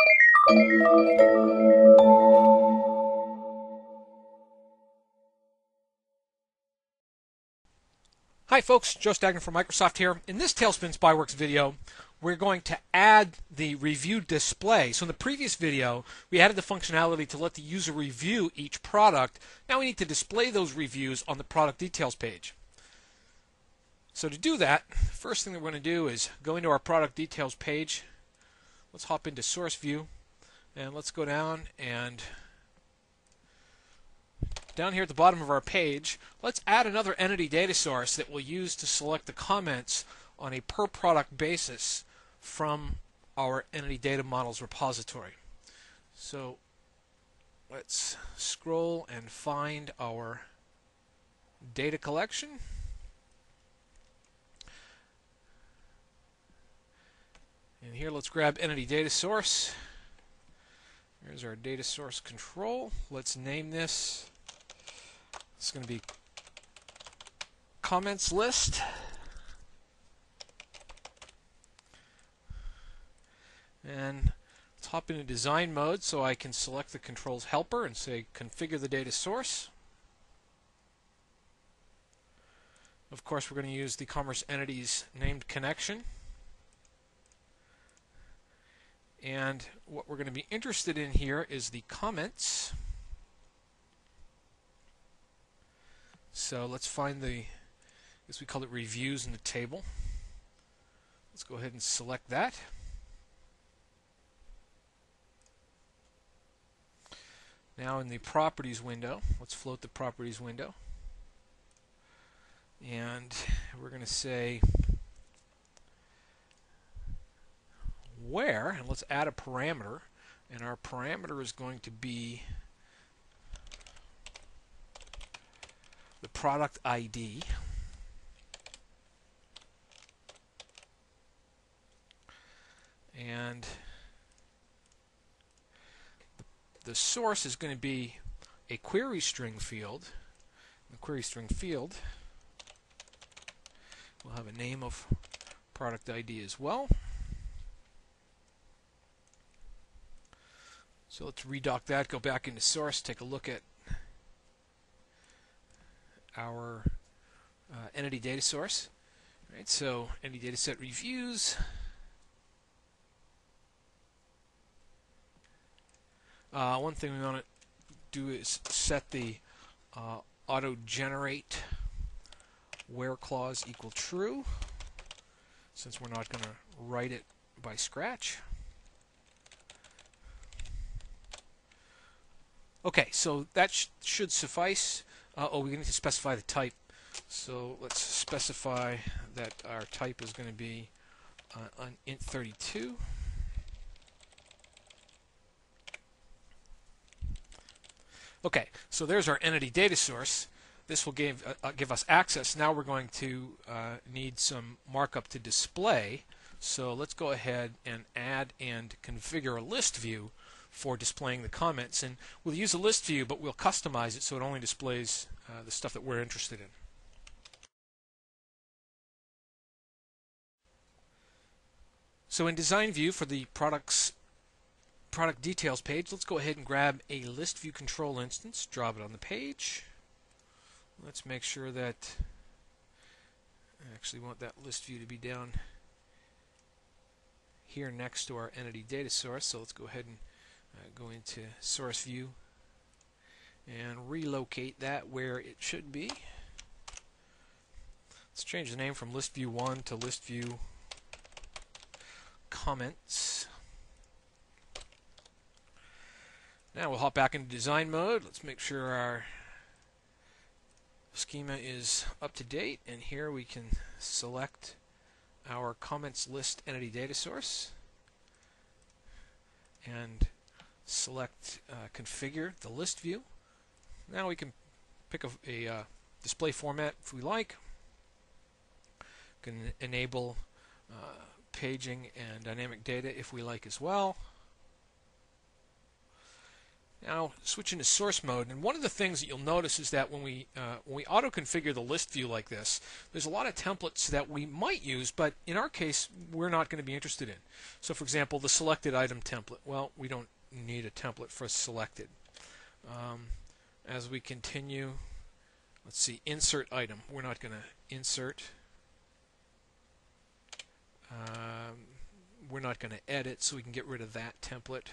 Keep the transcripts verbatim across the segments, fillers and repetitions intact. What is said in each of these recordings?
Hi folks, Joe Stagner from Microsoft here. In this Tailspin Spyworks video, we're going to add the review display. So in the previous video, we added the functionality to let the user review each product. Now we need to display those reviews on the product details page. So to do that, the first thing that we're going to do is go into our product details page. Let's hop into source view and let's go down and down here at the bottom of our page, let's add another entity data source that we'll use to select the comments on a per product basis from our entity data models repository. So let's scroll and find our data collection. And here let's grab entity data source. Here's our data source control. Let's name this. It's going to be comments list. And let's hop into design mode so I can select the controls helper and say configure the data source. Of course, we're going to use the Commerce Entities named connection. And what we're going to be interested in here is the comments. So let's find the, I guess we call it reviews in the table. Let's go ahead and select that. Now in the properties window, let's float the properties window. And we're going to say where, and let's add a parameter. And our parameter is going to be the product I D. And the source is going to be a query string field. The query string field will have a name of product I D as well. So let's redock that, go back into source, take a look at our uh, entity data source. Right, so entity data set reviews. Uh, one thing we want to do is set the uh, auto generate where clause equal true, since we're not going to write it by scratch. Okay, so that sh should suffice. Uh, oh, we need to specify the type. So let's specify that our type is going to be uh, an int thirty-two. Okay, so there's our entity data source. This will give uh, uh, give us access. Now we're going to uh, need some markup to display. So let's go ahead and add and configure a list view for displaying the comments. And we'll use a list view, but we'll customize it so it only displays uh, the stuff that we're interested in. So in design view for the products product details page, let's go ahead and grab a list view control instance, drop it on the page. Let's make sure that I actually want that list view to be down here next to our entity data source. So let's go ahead and uh, go into source view and relocate that where it should be. Let's change the name from list view one to list view comments. Now we'll hop back into design mode. Let's make sure our schema is up to date, and here we can select our comments list entity data source and select uh, configure the list view. Now we can pick a, a uh, display format if we like. We can enable uh, paging and dynamic data if we like as well. Now switch into source mode, and one of the things that you'll notice is that when we uh, when we auto-configure the list view like this, there's a lot of templates that we might use, but in our case we're not going to be interested in. So for example, the selected item template. Well, we don't need a template for selected. Um, as we continue, let's see, insert item. We're not going to insert. Um, we're not going to edit, so we can get rid of that template.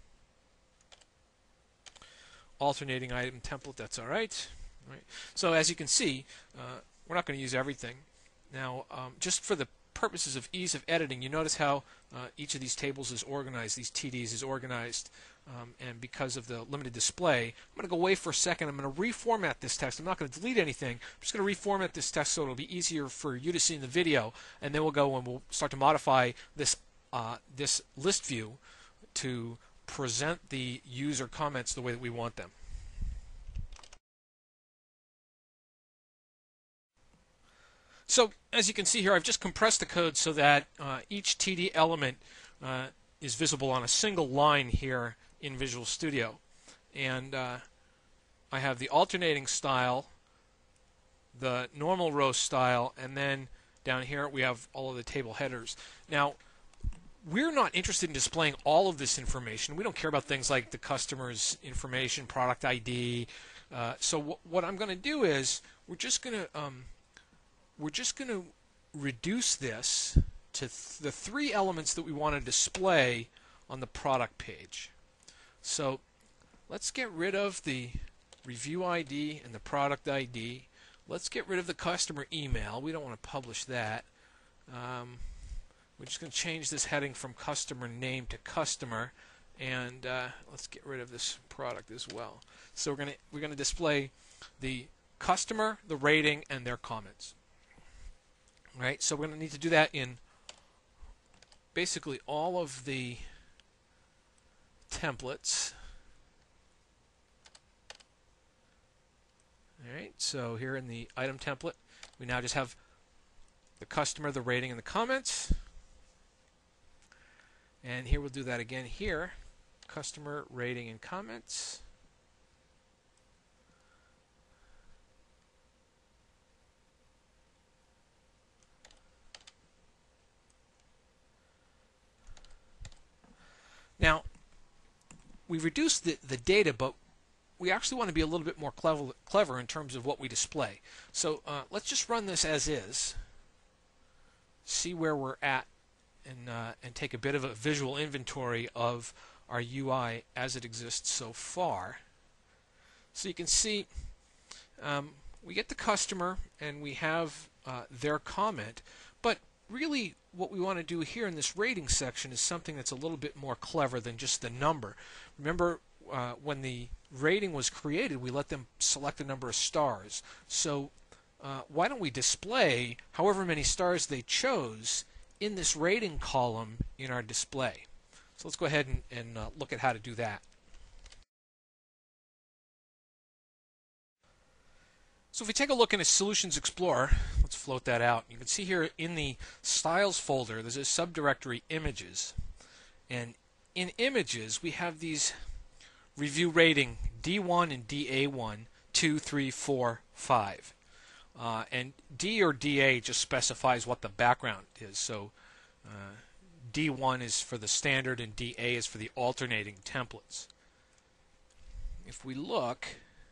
Alternating item template, that's all right. Right. So as you can see, uh, we're not going to use everything. Now, um, just for the purposes of ease of editing, you notice how uh, each of these tables is organized, these T Ds is organized, um, and because of the limited display, I'm going to go away for a second. I'm going to reformat this text. I'm not going to delete anything. I'm just going to reformat this text so it'll be easier for you to see in the video, and then we'll go and we'll start to modify this uh, this list view to present the user comments the way that we want them. So as you can see here, I've just compressed the code so that uh, each T D element uh, is visible on a single line here in Visual Studio. And uh, I have the alternating style, the normal row style, and then down here we have all of the table headers. Now, we're not interested in displaying all of this information. We don't care about things like the customer's information, product I D. Uh, so w what I'm going to do is we're just going to um, we're just going to reduce this to th the three elements that we want to display on the product page. So let's get rid of the review I D and the product I D. Let's get rid of the customer email. We don't want to publish that. Um, We're just going to change this heading from customer name to customer, and uh, let's get rid of this product as well. So we're going to we're going to display the customer, the rating, and their comments. All right. So we're going to need to do that in basically all of the templates. All right. So here in the item template, we now just have the customer, the rating, and the comments. And here we'll do that again here. Customer, rating, and comments. Now, we reduced the, the data, but we actually want to be a little bit more clever, clever in terms of what we display. So uh, let's just run this as is. See where we're at. And, uh, and take a bit of a visual inventory of our U I as it exists so far. So you can see um, we get the customer and we have uh, their comment, but really what we want to do here in this rating section is something that's a little bit more clever than just the number. Remember uh, when the rating was created, we let them select a number of stars. So uh, why don't we display however many stars they chose in this rating column in our display. So let's go ahead and, and uh, look at how to do that. So if we take a look in a Solutions Explorer, let's float that out. You can see here in the Styles folder there's a subdirectory Images. And in Images we have these review rating D one and D A one, two, three, four, five. Uh, and D or D A just specifies what the background is. So uh, D one is for the standard and D A is for the alternating templates. If we look,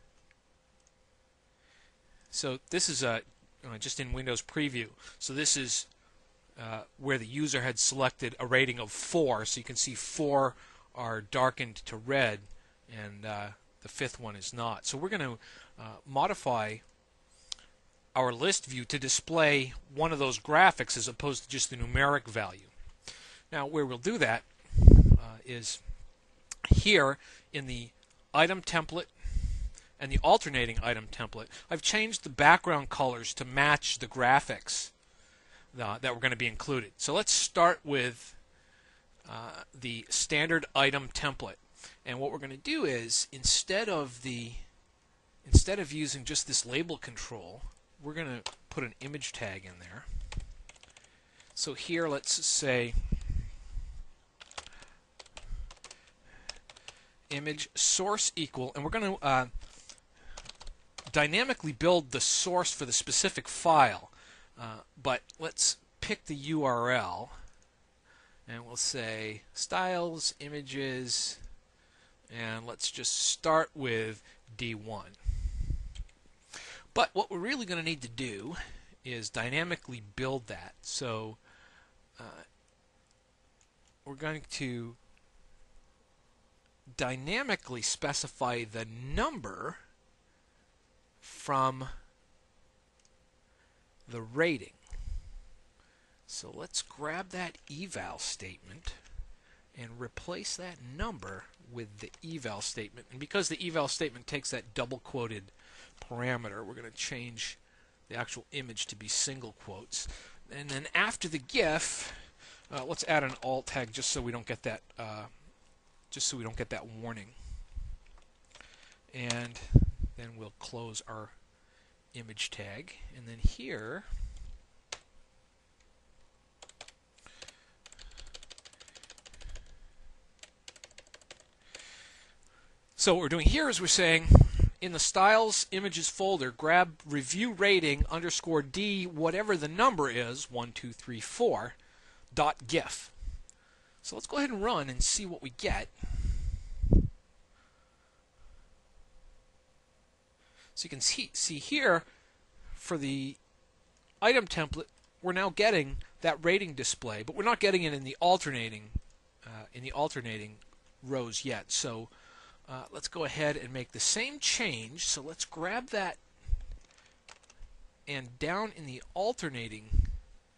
so this is a, uh, just in Windows Preview. So this is uh, where the user had selected a rating of four. So you can see four are darkened to red and uh, the fifth one is not. So we're going to uh, modify our list view to display one of those graphics as opposed to just the numeric value. Now where we'll do that uh, is here in the item template and the alternating item template. I've changed the background colors to match the graphics uh, that were going to be included. So let's start with uh, the standard item template. And what we're going to do is instead of the instead of using just this label control, we're going to put an image tag in there. So here let's say image source equal, and we're going to uh, dynamically build the source for the specific file. Uh, but let's pick the U R L, and we'll say styles, images, and let's just start with D one. But what we're really going to need to do is dynamically build that. So uh, we're going to dynamically specify the number from the rating. So let's grab that eval statement and replace that number with the eval statement. And because the eval statement takes that double quoted parameter, we're going to change the actual image to be single quotes. And then after the GIF, uh, let's add an alt tag just so we don't get that uh, just so we don't get that warning. And then we'll close our image tag. And then here, so what we're doing here is we're saying in the styles images folder, grab review rating underscore D, whatever the number is, one, two, three, four, dot GIF. So let's go ahead and run and see what we get. So you can see, see here for the item template, we're now getting that rating display, but we're not getting it in the alternating uh, in the alternating rows yet. So uh, let's go ahead and make the same change. So let's grab that, and down in the alternating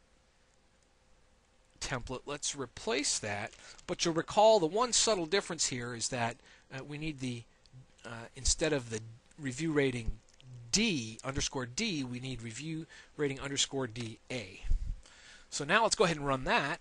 template, let's replace that. But you'll recall the one subtle difference here is that uh, we need the uh, instead of the review rating D underscore D, we need review rating underscore D A. So now let's go ahead and run that.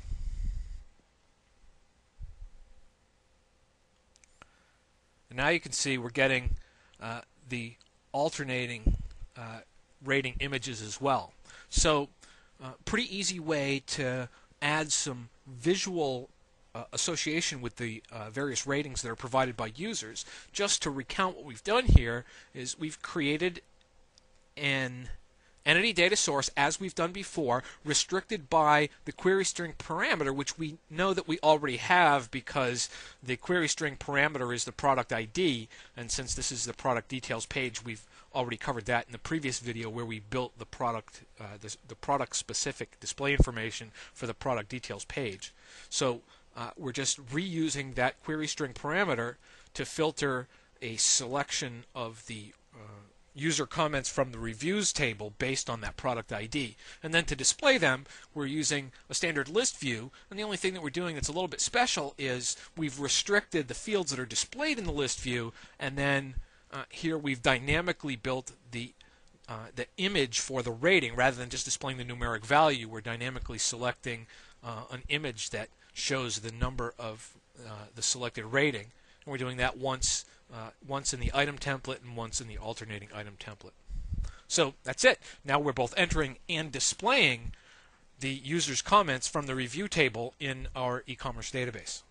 And now you can see we're getting uh, the alternating uh, rating images as well. So uh, pretty easy way to add some visual uh, association with the uh, various ratings that are provided by users. Just to recount what we've done here is we've created an entity data source, as we've done before, restricted by the query string parameter, which we know that we already have because the query string parameter is the product I D, and since this is the product details page, we've already covered that in the previous video where we built the product uh, the, the product specific display information for the product details page. So uh, we're just reusing that query string parameter to filter a selection of the uh, user comments from the reviews table based on that product I D. And then to display them, we're using a standard list view, and the only thing that we're doing that's a little bit special is we've restricted the fields that are displayed in the list view, and then uh, here we've dynamically built the uh, the image for the rating. Rather than just displaying the numeric value, we're dynamically selecting uh, an image that shows the number of uh, the selected rating, and we're doing that once Uh, once in the item template and once in the alternating item template. So that's it. Now we're both entering and displaying the user's comments from the review table in our e-commerce database.